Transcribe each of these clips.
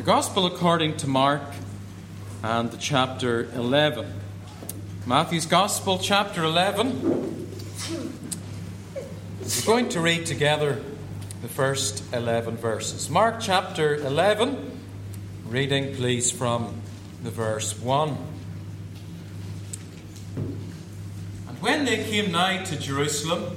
Gospel according to Mark and chapter 11. Matthew's Gospel, chapter 11. We're going to read together the first 11 verses. Mark chapter 11, reading please from the verse 1. And when they came nigh to Jerusalem,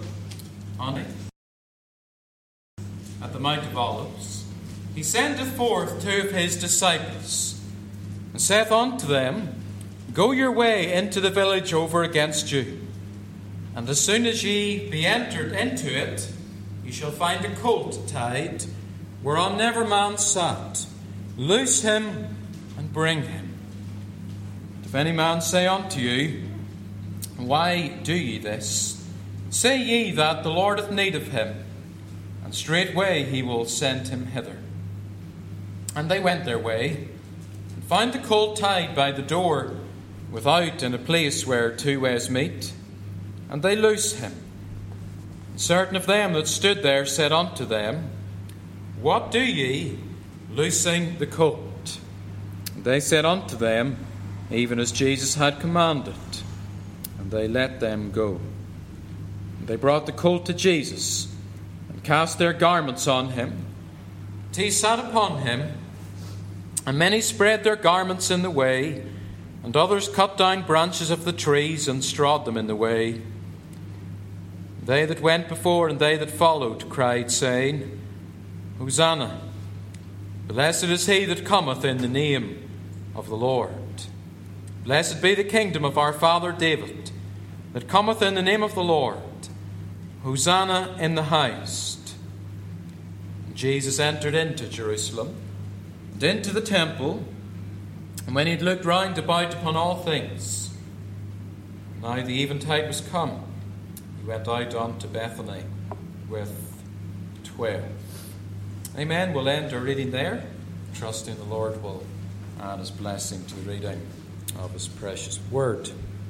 at the Mount of Olives, he sendeth forth two of his disciples, and saith unto them, Go your way into the village over against you, and as soon as ye be entered into it, ye shall find a colt tied, whereon never man sat. Loose him, and bring him. If any man say unto you, Why do ye this? Say ye that the Lord hath need of him, and straightway he will send him hither. And they went their way, and found the colt tied by the door without, in a place where two ways meet. And they loose him. And certain of them that stood there said unto them, What do ye, loosing the colt? And they said unto them, Even as Jesus had commanded. And they let them go. And they brought the colt to Jesus, and cast their garments on him. And he sat upon him. And many spread their garments in the way, and others cut down branches of the trees and strawed them in the way. They that went before and they that followed cried, saying, Hosanna! Blessed is he that cometh in the name of the Lord. Blessed be the kingdom of our father David, that cometh in the name of the Lord. Hosanna in the highest. And Jesus entered into Jerusalem, and into the temple, and when he had looked round about upon all things, now the eventide was come, he went out unto Bethany with 12. Amen. We'll end our reading there, trusting the Lord will add his blessing to the reading of his precious word.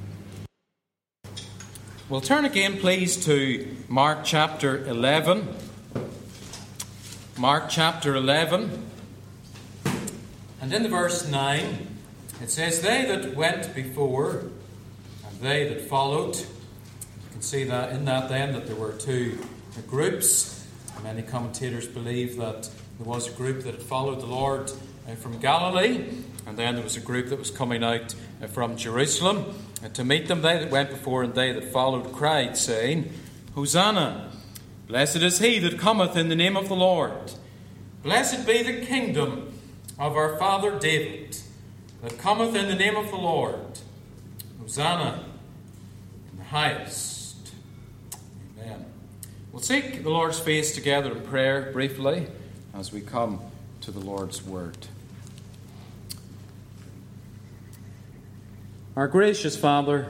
We'll turn again, please, to Mark chapter 11. Mark chapter 11. And in the verse 9, it says, They that went before and they that followed. You can see that in that then that there were two groups. Many commentators believe that there was a group that had followed the Lord from Galilee, and then there was a group that was coming out from Jerusalem to meet them. They that went before and they that followed cried, saying, Hosanna! Blessed is he that cometh in the name of the Lord. Blessed be the kingdom of our father David, that cometh in the name of the Lord. Hosanna in the highest. Amen. We'll seek the Lord's face together in prayer briefly as we come to the Lord's word. Our gracious Father,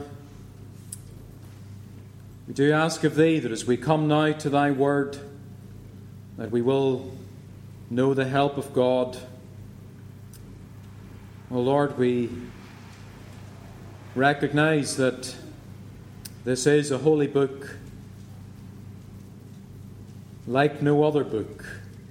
we do ask of Thee that as we come now to Thy word, that we will know the help of God. Oh Lord, we recognize that this is a holy book, like no other book.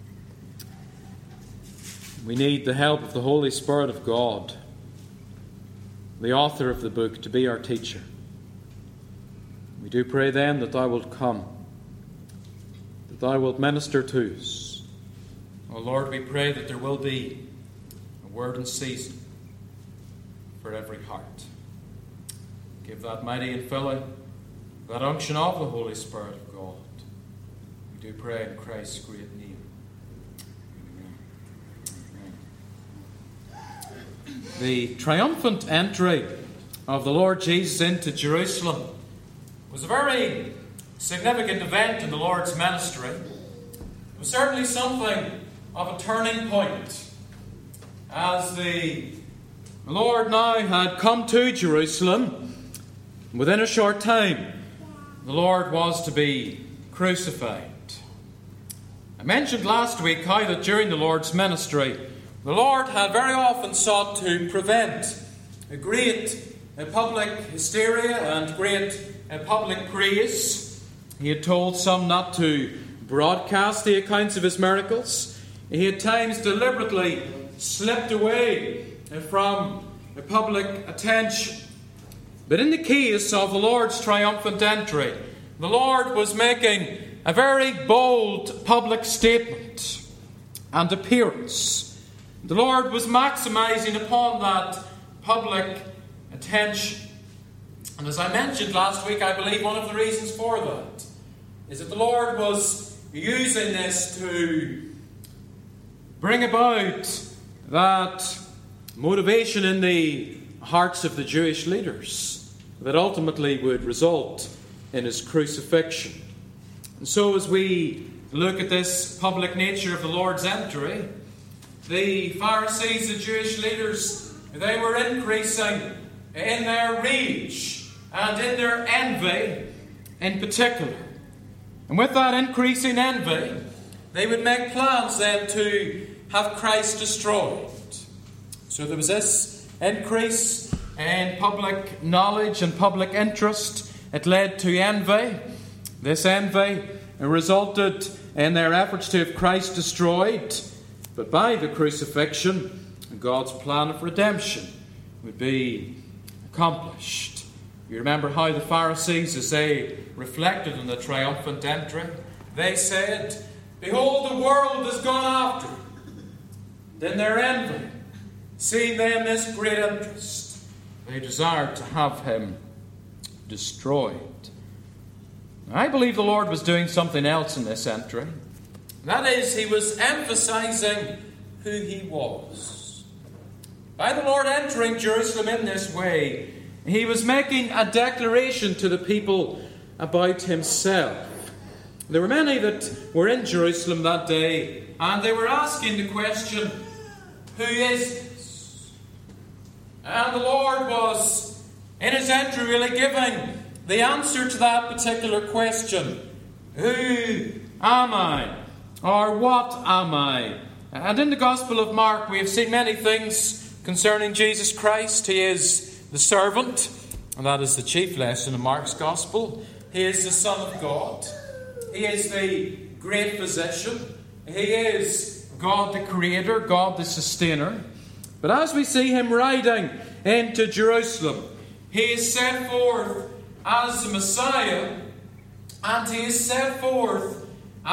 We need the help of the Holy Spirit of God, the author of the book, to be our teacher. We do pray then that Thou wilt come, that Thou wilt minister to us. Oh Lord, we pray that there will be a word in season for every heart. Give that mighty infilling, that unction of the Holy Spirit of God. We do pray in Christ's great name. Amen. The triumphant entry of the Lord Jesus into Jerusalem was a very significant event in the Lord's ministry. It was certainly something of a turning point, as the Lord now had come to Jerusalem. Within a short time, the Lord was to be crucified. I mentioned last week how that during the Lord's ministry, the Lord had very often sought to prevent a great public hysteria and great public praise. He had told some not to broadcast the accounts of his miracles. He at times deliberately slipped away from public attention. But in the case of the Lord's triumphant entry, the Lord was making a very bold public statement and appearance. The Lord was maximizing upon that public attention. And as I mentioned last week, I believe one of the reasons for that is that the Lord was using this to bring about that motivation in the hearts of the Jewish leaders that ultimately would result in his crucifixion. And so as we look at this public nature of the Lord's entry, the Pharisees, the Jewish leaders, they were increasing in their rage and in their envy in particular. And with that increasing envy, they would make plans then to have Christ destroyed. So there was this increase in public knowledge and public interest. It led to envy. This envy resulted in their efforts to have Christ destroyed. But by the crucifixion, God's plan of redemption would be accomplished. You remember how the Pharisees, as they reflected on the triumphant entry, they said, "Behold, the world has gone after him." Then their envy, seeing them this great interest, they desired to have him destroyed. I believe the Lord was doing something else in this entry. That is, he was emphasizing who he was. By the Lord entering Jerusalem in this way, he was making a declaration to the people about himself. There were many that were in Jerusalem that day, and they were asking the question, who is this? And the Lord was, in his entry, really giving the answer to that particular question. Who am I? Or what am I? And in the Gospel of Mark, we have seen many things concerning Jesus Christ. He is the servant, and that is the chief lesson in Mark's Gospel. He is the Son of God. He is the great physician. He is God the Creator, God the Sustainer. But as we see him riding into Jerusalem, he is set forth as the Messiah, and he is set forth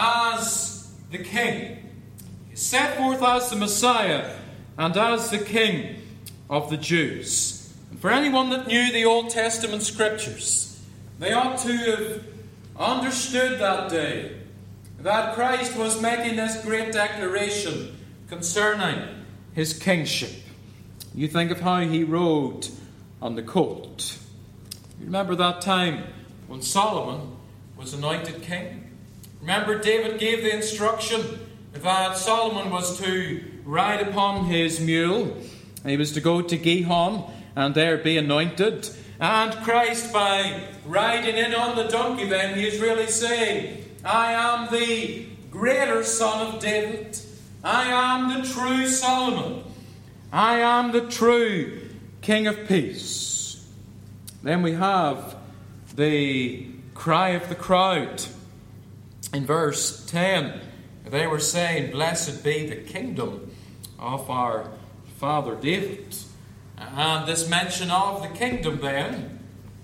as the King. He is set forth as the Messiah and as the King of the Jews. And for anyone that knew the Old Testament Scriptures, they ought to have understood that day that Christ was making this great declaration concerning his kingship. You think of how he rode on the colt. You remember that time when Solomon was anointed king? Remember, David gave the instruction that Solomon was to ride upon his mule. He was to go to Gihon and there be anointed. And Christ, by riding in on the donkey then, he is really saying, I am the greater son of David. I am the true Solomon. I am the true King of Peace. Then we have the cry of the crowd. In verse 10, they were saying, Blessed be the kingdom of our father David. And this mention of the kingdom then,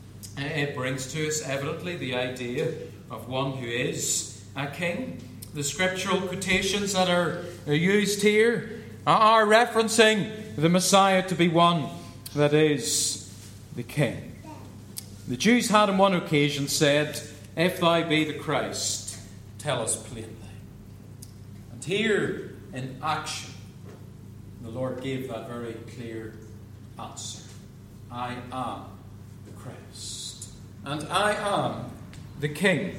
it brings to us evidently the idea of one who is a king. The scriptural quotations that are used here are referencing the Messiah to be one that is the king. The Jews had on one occasion said, If thou be the Christ, tell us plainly. And here in action, the Lord gave that very clear answer. I am the Christ. And I am the King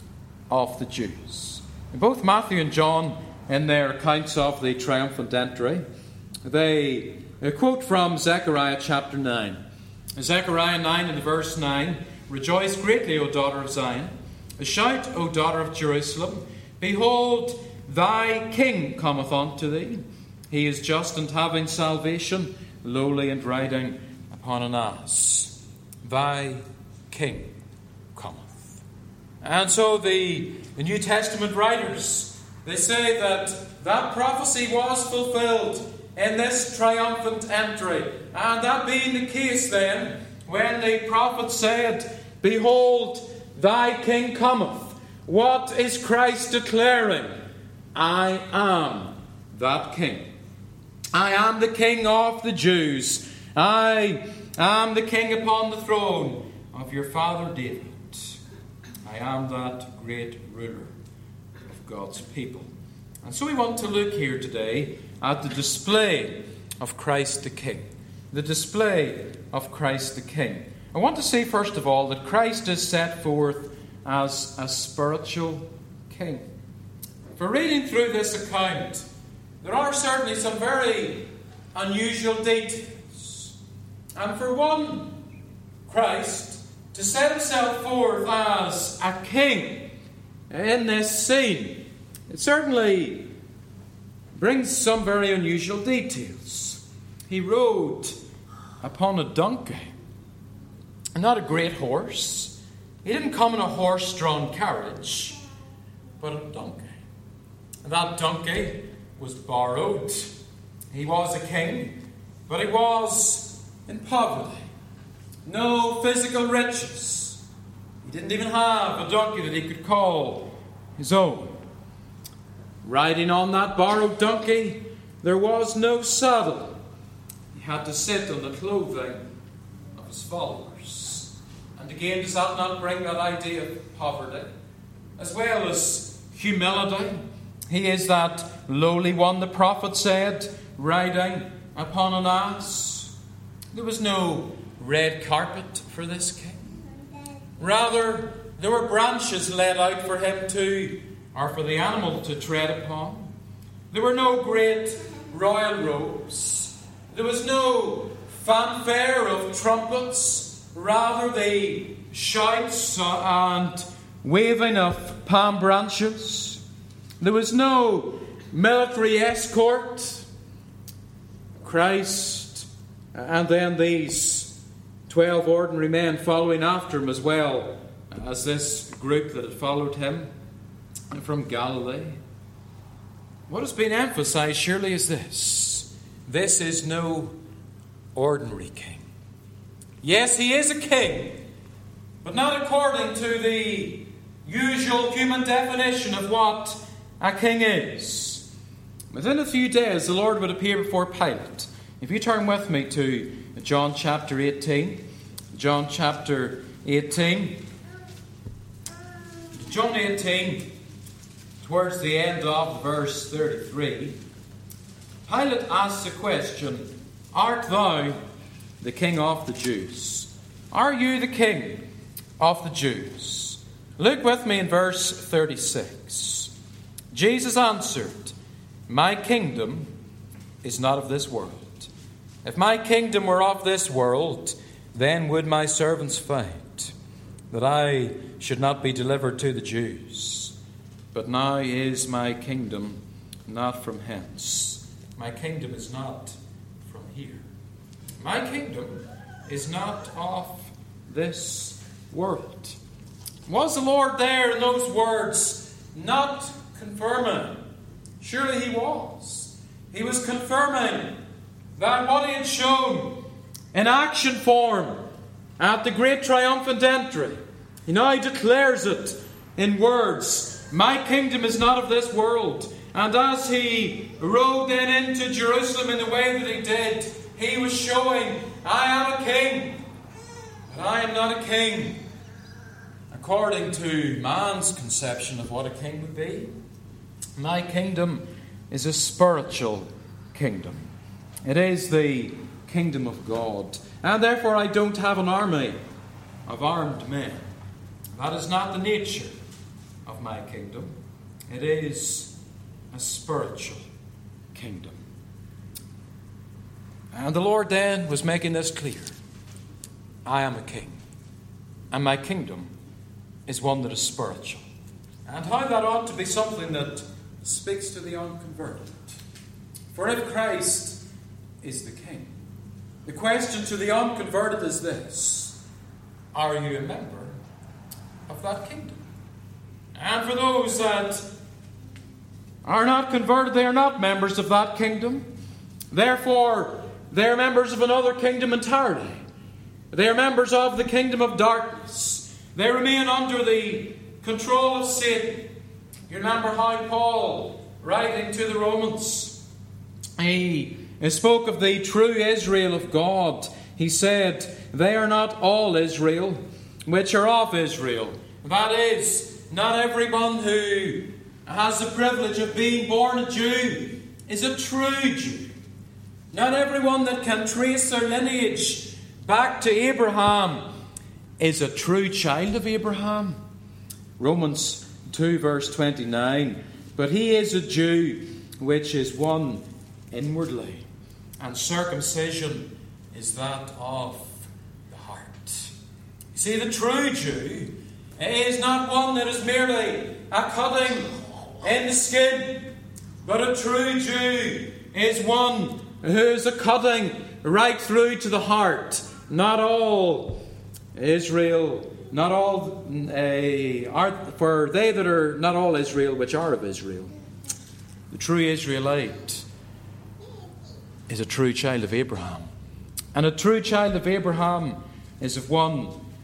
of the Jews. Both Matthew and John, in their accounts of the triumphant entry, they quote from Zechariah chapter 9. Zechariah 9 and verse 9, Rejoice greatly, O daughter of Zion. Shout, O daughter of Jerusalem. Behold, thy king cometh unto thee. He is just and having salvation, lowly and riding upon an ass. Thy king cometh. And so the New Testament writers, they say that prophecy was fulfilled in this triumphant entry. And that being the case then, when the prophet said, "Behold, thy king cometh," what is Christ declaring? I am that king. I am the king of the Jews. I am the king upon the throne of your father David. I am that great ruler of God's people. And so we want to look here today at the display of Christ the King. The display of Christ the King. I want to say first of all that Christ is set forth as a spiritual king. For reading through this account, there are certainly some very unusual details. And for one, Christ, to set himself forth as a king in this scene, it certainly brings some very unusual details. He rode upon a donkey, not a great horse. He didn't come in a horse-drawn carriage, but a donkey. That donkey was borrowed. He was a king, but he was in poverty. No physical riches. He didn't even have a donkey that he could call his own. Riding on that borrowed donkey, there was no saddle. He had to sit on the clothing of his followers. And again, does that not bring that idea of poverty? As well as humility. He is that lowly one, the prophet said, riding upon an ass. There was no red carpet for this king. Rather, there were branches laid out for him to, or for the animal to tread upon. There were no great royal robes. There was no fanfare of trumpets. Rather, the shouts and waving of palm branches. There was no military escort. Christ, and then these 12 ordinary men following after him, as well as this group that had followed him from Galilee. What has been emphasized surely is this: this is no ordinary king. Yes, he is a king, but not according to the usual human definition of what a king is. Within a few days, the Lord would appear before Pilate. If you turn with me to John chapter 18. John chapter 18. John 18, towards the end of verse 33. Pilate asks the question, "Art thou the king of the Jews?" Are you the king of the Jews? Look with me in verse 36. Jesus answered, "My kingdom is not of this world. If my kingdom were of this world, then would my servants fight, that I should not be delivered to the Jews. But now is my kingdom not from hence." My kingdom is not from here. My kingdom is not of this world. Was the Lord there in those words not confirming? Surely he was. He was confirming that what he had shown in action form at the great triumphant entry, he now declares it in words. My kingdom is not of this world. And as he rode then into Jerusalem in the way that he did, he was showing, I am a king, but I am not a king according to man's conception of what a king would be. My kingdom is a spiritual kingdom. It is the kingdom of God. And therefore I don't have an army of armed men. That is not the nature of my kingdom. It is a spiritual kingdom. And the Lord then was making this clear. I am a king. And my kingdom is one that is spiritual. And how that ought to be something that speaks to the unconverted. For if Christ is the king, the question to the unconverted is this: are you a member of that kingdom? And for those that are not converted, they are not members of that kingdom. Therefore, they are members of another kingdom entirely. They are members of the kingdom of darkness. They remain under the control of Satan. You remember how Paul, writing to the Romans, he spoke of the true Israel of God. He said, they are not all Israel, which are of Israel. That is, not everyone who has the privilege of being born a Jew is a true Jew. Not everyone that can trace their lineage back to Abraham is a true child of Abraham. Romans 2 verse 29. But he is a Jew which is one inwardly, and circumcision is that of the heart. You see, the true Jew is not one that is merely a cutting in the skin, but a true Jew is one who is a cutting right through to the heart. Not all Israel, not all for they that are not all Israel which are of Israel. The true Israelite is a true child of Abraham. And a true child of Abraham is one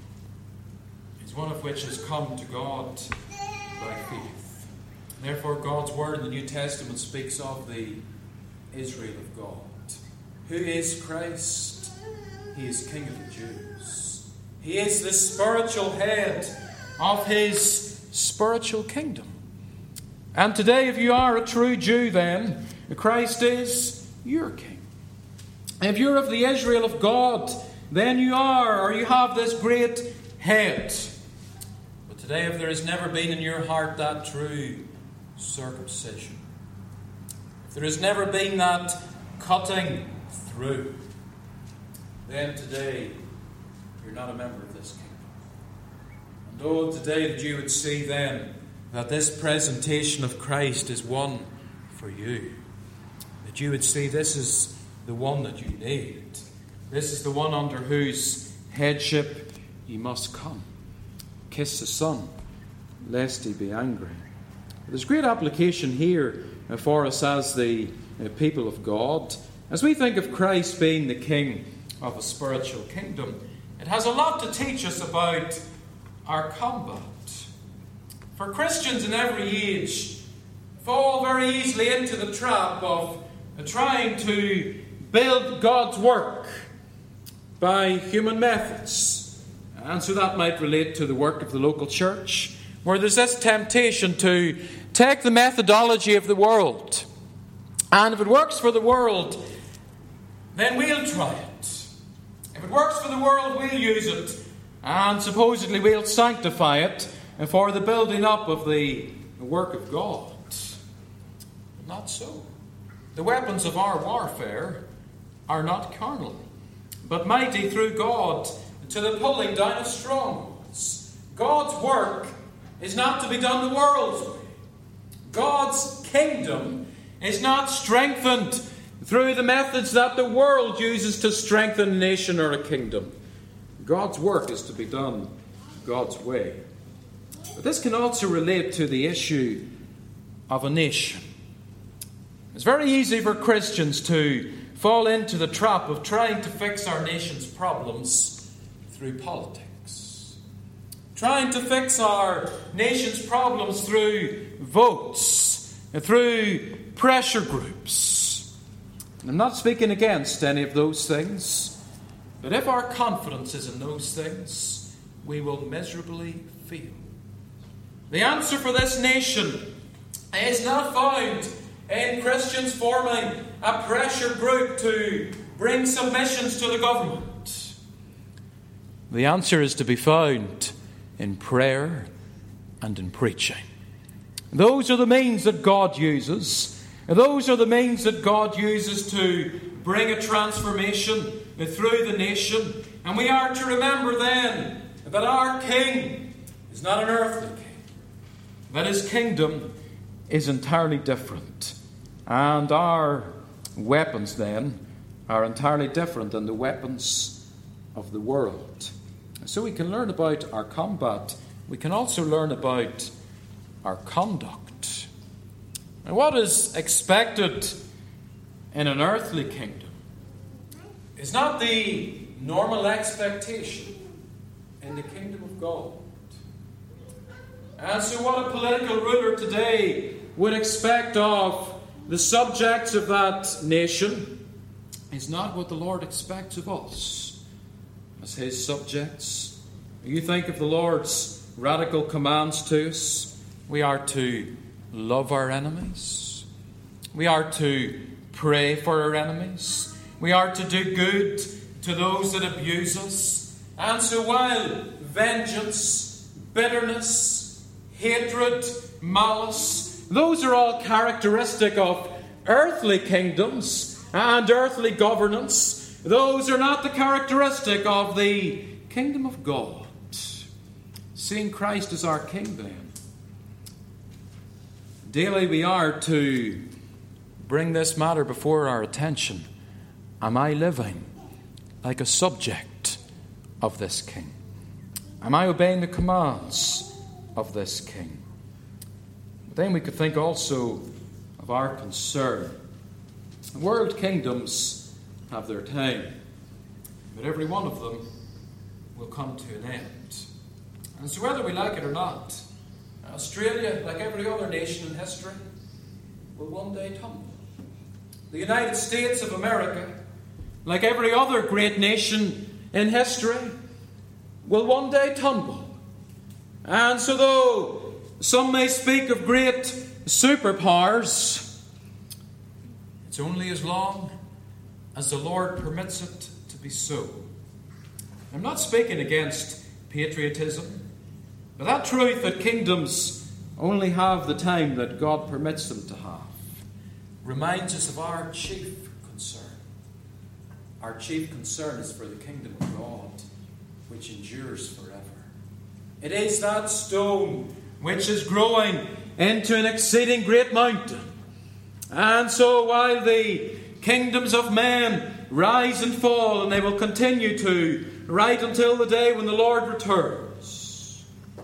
of which has come to God by faith. Therefore, God's word in the New Testament speaks of the Israel of God. Who is Christ? He is King of the Jews. He is the spiritual head of his spiritual kingdom. And today, if you are a true Jew, then Christ is your King. If you're of the Israel of God, then you have this great head. But today, if there has never been in your heart that true circumcision, if there has never been that cutting through, then today you're not a member of this kingdom. And oh, today that you would see then that this presentation of Christ is one for you. That you would see this is the one that you need. This is the one under whose headship you must come. Kiss the Son, lest he be angry. There's great application here for us as the people of God. As we think of Christ being the King of a spiritual kingdom, it has a lot to teach us about our combat. For Christians in every age fall very easily into the trap of trying to build God's work by human methods. And so that might relate to the work of the local church, where there's this temptation to take the methodology of the world. And if it works for the world, then we'll try it. If it works for the world, we'll use it. And supposedly we'll sanctify it for the building up of the work of God. But not so. The weapons of our warfare are not carnal, but mighty through God to the pulling down of strongholds. God's work is not to be done the world's way. God's kingdom is not strengthened through the methods that the world uses to strengthen a nation or a kingdom. God's work is to be done God's way. But this can also relate to the issue of a nation. It's very easy for Christians to fall into the trap of trying to fix our nation's problems through politics. Trying to fix our nation's problems through votes, through pressure groups. And I'm not speaking against any of those things, but if our confidence is in those things, we will miserably fail. The answer for this nation is not found in Christians forming a pressure group to bring submissions to the government. The answer is to be found in prayer and in preaching. Those are the means that God uses. Those are the means that God uses to bring a transformation through the nation. And we are to remember then that our King is not an earthly king, that his kingdom is entirely different. And our weapons then are entirely different than the weapons of the world. So we can learn about our combat. We can also learn about our conduct. And what is expected in an earthly kingdom is not the normal expectation in the kingdom of God. And so what a political ruler today would expect of the subjects of that nation is not what the Lord expects of us as His subjects. You think of the Lord's radical commands to us. We are to love our enemies. We are to pray for our enemies. We are to do good to those that abuse us. And so while vengeance, bitterness, hatred, malice, those are all characteristic of earthly kingdoms and earthly governance, those are not the characteristic of the kingdom of God. Seeing Christ as our King, then, daily we are to bring this matter before our attention. Am I living like a subject of this King? Am I obeying the commands of this King? But then we could think also of our concern. World kingdoms have their time, but every one of them will come to an end. And so whether we like it or not, Australia, like every other nation in history, will one day tumble. The United States of America, like every other great nation in history, will one day tumble. And so though some may speak of great superpowers, it's only as long as the Lord permits it to be so. I'm not speaking against patriotism, but that truth that kingdoms only have the time that God permits them to have reminds us of our chief concern. Our chief concern is for the kingdom of God, which endures forever. It is that stone which is growing into an exceeding great mountain. And so while the kingdoms of men rise and fall, and they will continue to, right until the day when the Lord returns,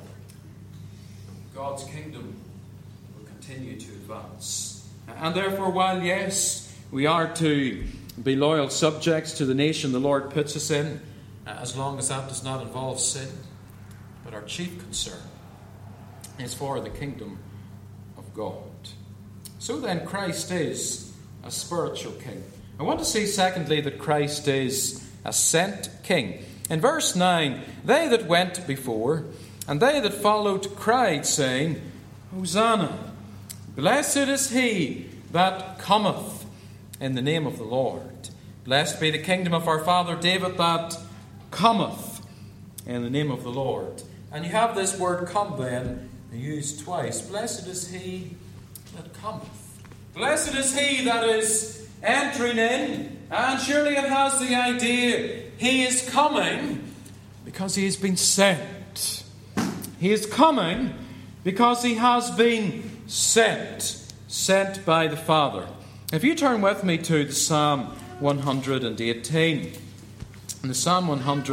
God's kingdom will continue to advance. And therefore, while, yes, we are to be loyal subjects to the nation the Lord puts us in, as long as that does not involve sin, but our chief concern is for the kingdom of God. So then, Christ is a spiritual king. I want to say, secondly, that Christ is a sent king. In verse 9, they that went before and they that followed cried, saying, Hosanna! Blessed is he that cometh in the name of the Lord. Blessed be the kingdom of our father David that cometh in the name of the Lord. And you have this word come then used twice. Blessed is he that cometh. Blessed is he that is entering in. And surely it has the idea he is coming because he has been sent. He is coming because he has been sent by the Father. If you turn with me to the Psalm 118. In the Psalm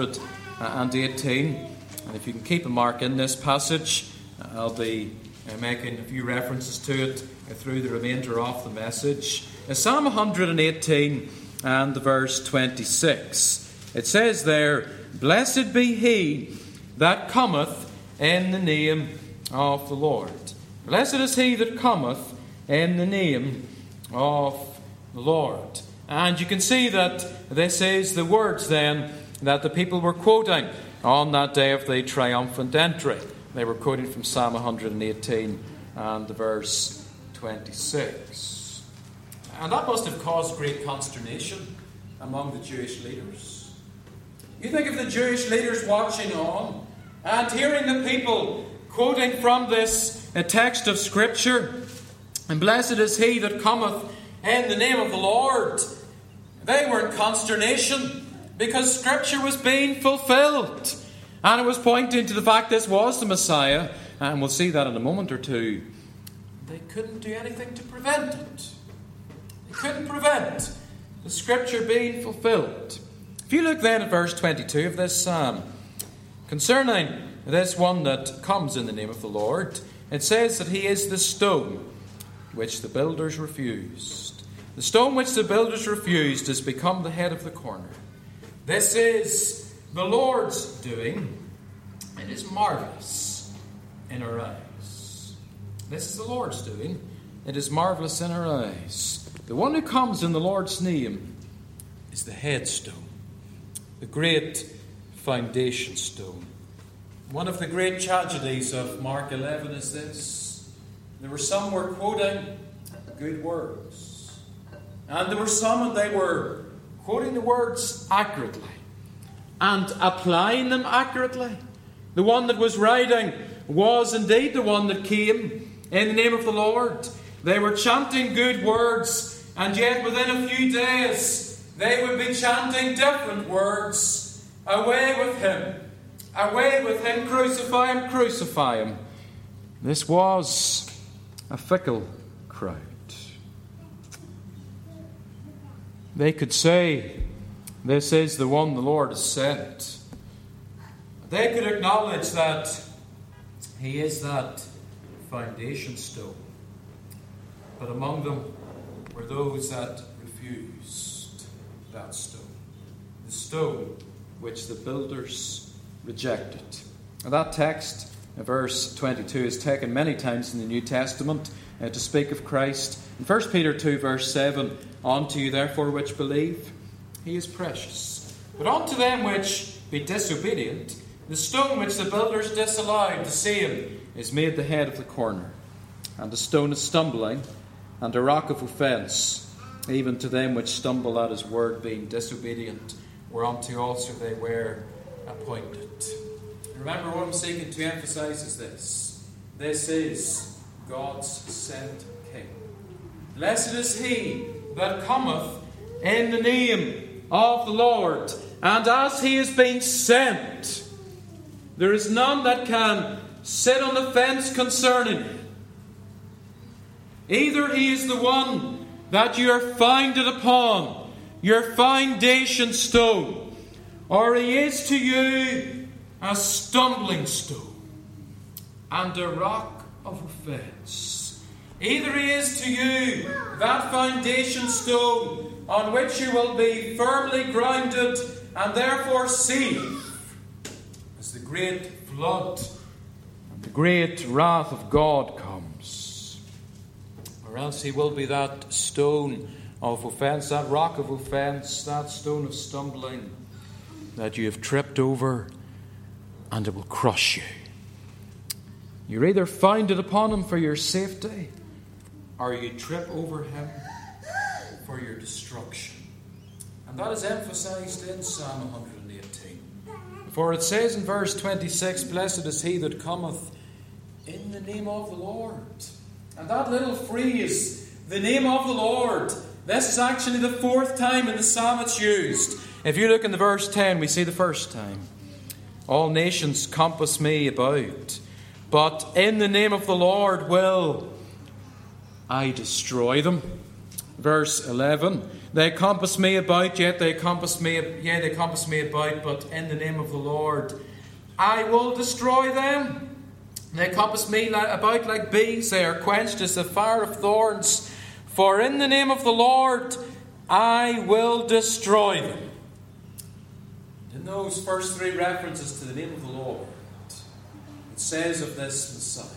118, and if you can keep a mark in this passage, I'll be making a few references to it through the remainder of the message. In Psalm 118 and the verse 26, it says there, Blessed be he that cometh in the name of the Lord. Blessed is he that cometh in the name of the Lord. And you can see that this is the words then that the people were quoting on that day of the triumphant entry. They were quoting from Psalm 118 and the verse 26. And that must have caused great consternation among the Jewish leaders. You think of the Jewish leaders watching on and hearing the people quoting from this text of Scripture, and blessed is he that cometh in the name of the Lord. They were in consternation because Scripture was being fulfilled. And it was pointing to the fact this was the Messiah. And we'll see that in a moment or two. They couldn't do anything to prevent it. They couldn't prevent the Scripture being fulfilled. If you look then at verse 22 of this psalm, concerning this one that comes in the name of the Lord, it says that he is the stone which the builders refused, The stone which the builders refused has become the head of the corner. This is the Lord's doing. It is marvelous in our eyes. This is the Lord's doing. It is marvelous in our eyes. The one who comes in the Lord's name is the headstone, the great foundation stone. One of the great tragedies of Mark 11 is this. There were some who were quoting good words. And there were some and they were quoting the words accurately and applying them accurately. The one that was writing was indeed the one that came in the name of the Lord. They were chanting good words, and yet within a few days they would be chanting different words. Away with him. Away with him. Crucify him. Crucify him. This was a fickle crowd. They could say, this is the one the Lord has sent. They could acknowledge that he is that foundation stone. But among them were those that refused that stone. The stone which the builders rejected. Now that text, verse 22, is taken many times in the New Testament to speak of Christ. In 1 Peter 2, verse 7, unto you therefore which believe, he is precious. But unto them which be disobedient, the stone which the builders disallowed, the same is made the head of the corner, and a stone of stumbling, and a rock of offence, even to them which stumble at his word, being disobedient, whereunto also they were appointed. Remember, what I'm seeking to emphasize is this. This is God's sent King. Blessed is he that cometh in the name of the Lord. And as he has been sent, there is none that can sit on the fence concerning him. Either he is the one that you are founded upon, your foundation stone, or he is to you a stumbling stone and a rock of offence. Either he is to you that foundation stone on which you will be firmly grounded and therefore safe as the great flood and the great wrath of God comes. Or else he will be that stone of offence, that rock of offence, that stone of stumbling that you have tripped over, and it will crush you. You're either founded upon him for your safety, or you trip over him for your destruction. And that is emphasized in Psalm 118. For it says in verse 26, blessed is he that cometh in the name of the Lord. And that little phrase, the name of the Lord, this is actually the fourth time in the psalm it's used. If you look in the verse 10, we see the first time. All nations compass me about, but in the name of the Lord will I destroy them. Verse 11, they compass me about, yet they compass me about, but in the name of the Lord I will destroy them. They compass me about like bees, they are quenched as the fire of thorns. For in the name of the Lord I will destroy them. In those first three references to the name of the Lord, it says of this Messiah,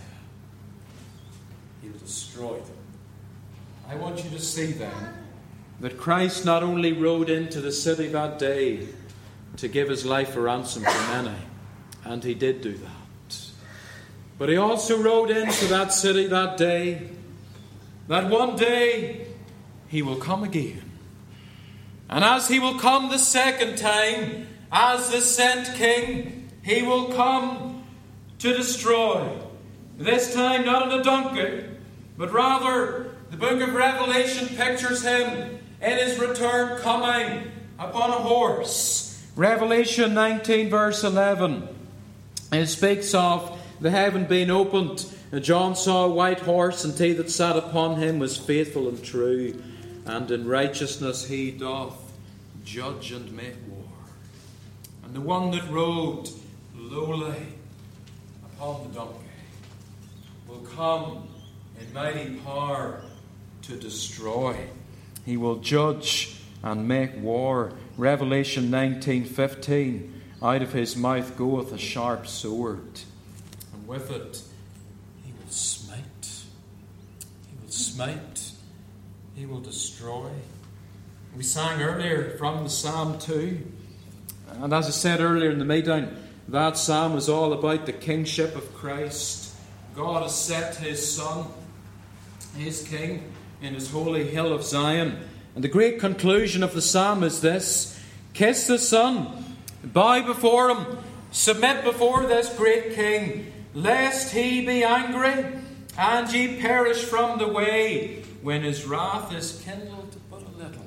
he will destroy them. I want you to see then that Christ not only rode into the city that day to give his life a ransom for many, and he did do that, but he also rode into that city that day, that one day he will come again. And as he will come the second time, as the sent King, he will come to destroy. This time not on a donkey, but rather the book of Revelation pictures him in his return coming upon a horse. Revelation 19 verse 11. It speaks of the heaven being opened. And John saw a white horse, and he that sat upon him was faithful and true, and in righteousness he doth judge and make war. And the one that rode lowly upon the donkey will come in mighty power to destroy. He will judge and make war. Revelation 19:15. Out of his mouth goeth a sharp sword, and with it he will smite. He will smite. He will destroy. We sang earlier from the Psalm 2. And as I said earlier in the meeting, that psalm is all about the kingship of Christ. God has set his Son, his King, in his holy hill of Zion. And the great conclusion of the psalm is this: kiss the Son, bow before him, submit before this great King, lest he be angry, and ye perish from the way, when his wrath is kindled but a little.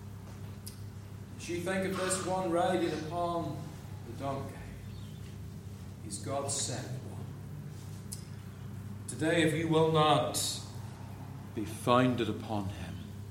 As you think of this one riding upon the donkey, he's God's sent one. Today, if you will not be founded upon him,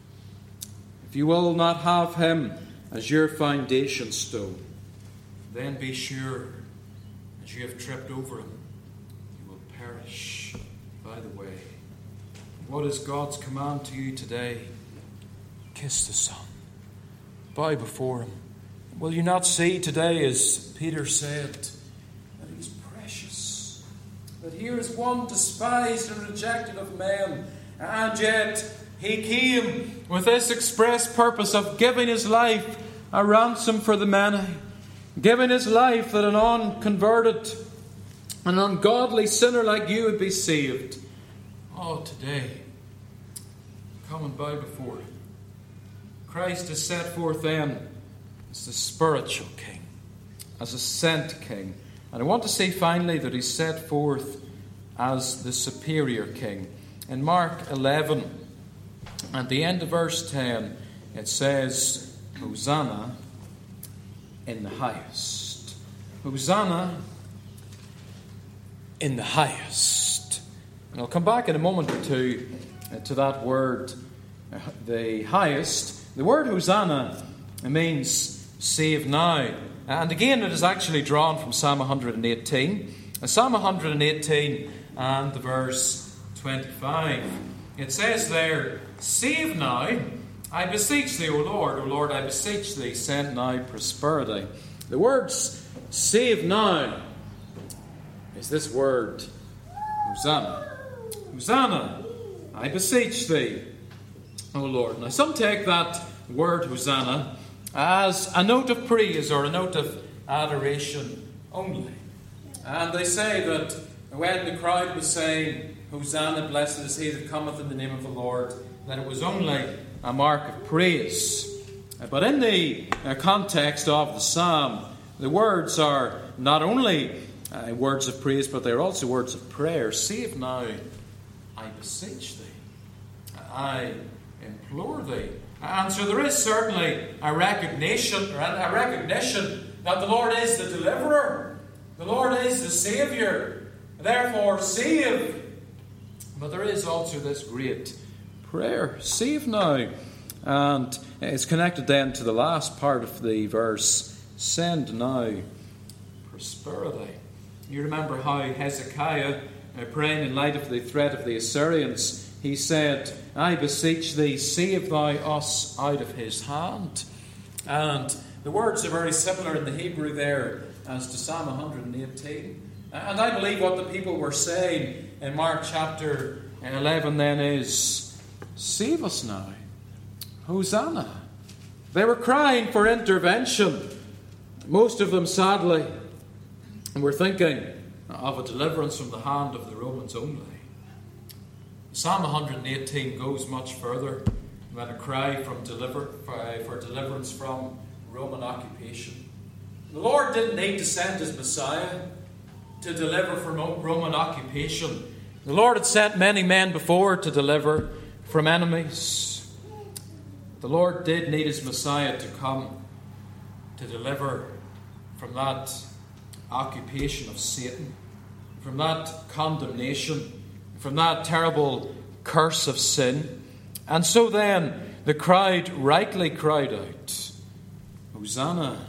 if you will not have him as your foundation stone, then be sure, as you have tripped over him, you will perish by the way. What is God's command to you today? Kiss the Son. Bow before him. Will you not see today, as Peter said, that he is precious? That here is one despised and rejected of men, and yet he came with this express purpose of giving his life a ransom for the many, giving his life that an unconverted, an ungodly sinner like you would be saved. Oh, today, come and bow before him. Christ is set forth then as the spiritual King, as a sent King. And I want to say finally that he's set forth as the superior King. In Mark 11, at the end of verse 10, it says, Hosanna in the highest. Hosanna in the highest. And I'll come back in a moment or two to that word, the highest. The word Hosanna means save now. And again, it is actually drawn from Psalm 118. Psalm 118 and the verse 25. It says there, save now, I beseech thee, O Lord, I beseech thee, send now prosperity. The words save now is this word, Hosanna. Hosanna, I beseech thee, O Lord. Now some take that word Hosanna as a note of praise or a note of adoration only. And they say that when the crowd was saying, Hosanna, blessed is he that cometh in the name of the Lord, that it was only a mark of praise. But in the context of the psalm, the words are not only words of praise, but they're also words of prayer. Save now, I beseech thee. I implore thee. And so there is certainly a recognition that the Lord is the deliverer. The Lord is the Saviour. Therefore, save. But there is also this great prayer. Save now. And it's connected then to the last part of the verse. Send now prosperity. You remember how Hezekiah, praying in light of the threat of the Assyrians, he said, I beseech thee, save thou us out of his hand. And the words are very similar in the Hebrew there as to Psalm 118. And I believe what the people were saying in Mark chapter 11 then is, save us now. Hosanna. They were crying for intervention. Most of them, sadly, were thinking of a deliverance from the hand of the Romans only. Psalm 118 goes much further than a cry for deliverance from Roman occupation. The Lord didn't need to send his Messiah to deliver from Roman occupation. The Lord had sent many men before to deliver from enemies. The Lord did need his Messiah to come to deliver from that occupation of Satan, from that condemnation, from that terrible curse of sin. And so then the crowd rightly cried out, Hosanna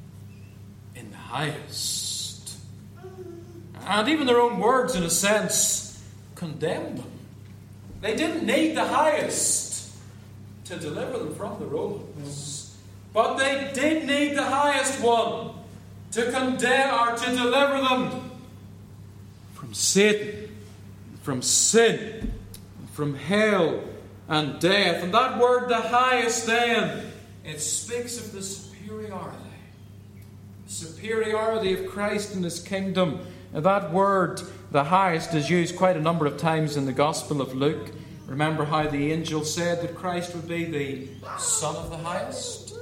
in the highest. And even their own words, in a sense, condemned them. They didn't need the highest. to deliver them from the Romans. But they did need the highest one to condemn or to deliver them from Satan, from sin, from hell and death. And that word, the highest, then, it speaks of the superiority of Christ and His kingdom. And that word, the highest, is used quite a number of times in the Gospel of Luke. Remember how the angel said that Christ would be the Son of the highest?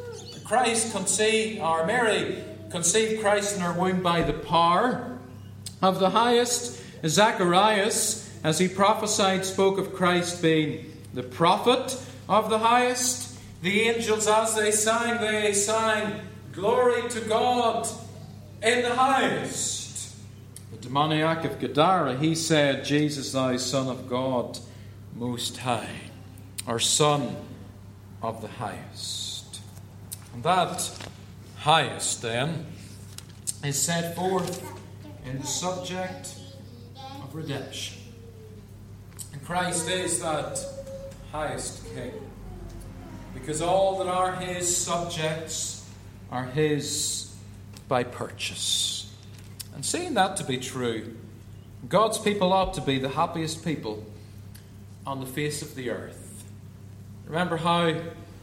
Mary conceived Christ in her womb by the power of the highest. Zacharias, as he prophesied, spoke of Christ being the prophet of the highest. The angels, as they sang, glory to God in the highest. The demoniac of Gadara, he said, Jesus, thou Son of God Most High, or Son of the highest. And that highest, then, is set forth in the subject of redemption. And Christ is that highest King, because all that are His subjects are His by purchase. And seeing that to be true, God's people ought to be the happiest people on the face of the earth. Remember how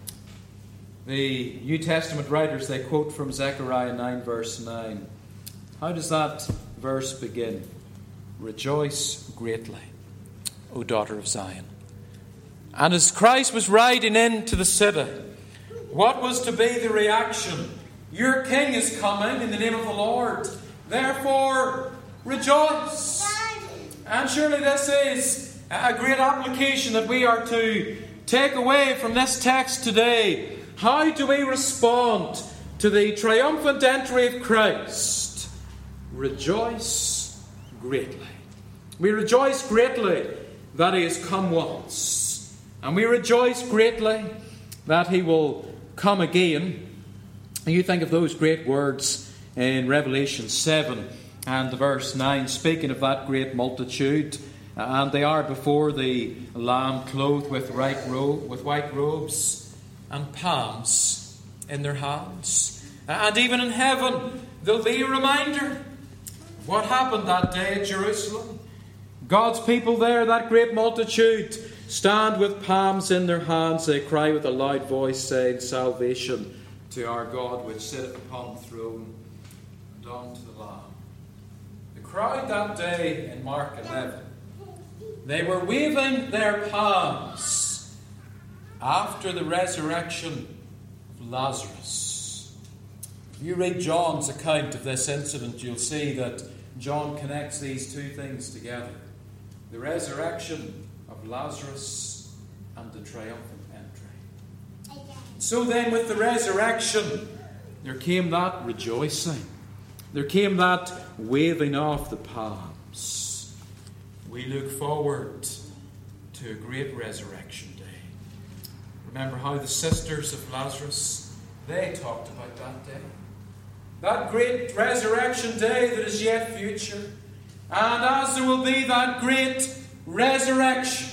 the New Testament writers, they quote from Zechariah 9 verse 9. How does that verse begin? Rejoice greatly, O daughter of Zion. And as Christ was riding into the city, what was to be the reaction? Your King is coming in the name of the Lord. Therefore, rejoice. And surely this is a great application that we are to take away from this text today. How do we respond to the triumphant entry of Christ? Rejoice greatly. We rejoice greatly that He has come once. And we rejoice greatly that He will come again. And you think of those great words in Revelation 7 and verse 9, speaking of that great multitude. And they are before the Lamb, clothed with white robes and palms in their hands. And even in heaven, there'll be a reminder of what happened that day at Jerusalem. God's people there, that great multitude, stand with palms in their hands. They cry with a loud voice, saying, Salvation to our God which sitteth upon the throne, and unto the Lamb. The crowd that day in Mark 11, they were waving their palms after the resurrection of Lazarus. If you read John's account of this incident, you'll see that John connects these two things together. The resurrection of Lazarus and the triumphant entry. So then, with the resurrection, there came that rejoicing. There came that waving off the palms. We look forward to a great resurrection day. Remember how the sisters of Lazarus, they talked about that day. That great resurrection day that is yet future. And as there will be that great resurrection,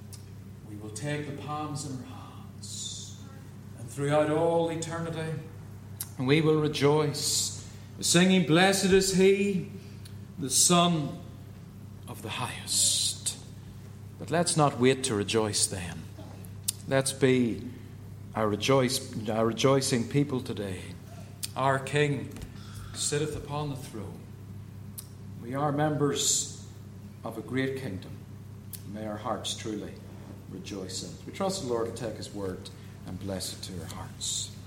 we will take the palms in our hands. And throughout all eternity, we will rejoice, singing, Blessed is He, the Son of the highest. But let's not wait to rejoice then. Let's be a rejoicing people today. Our King sitteth upon the throne. We are members of a great kingdom. May our hearts truly rejoice in it. We trust the Lord to take His word and bless it to our hearts.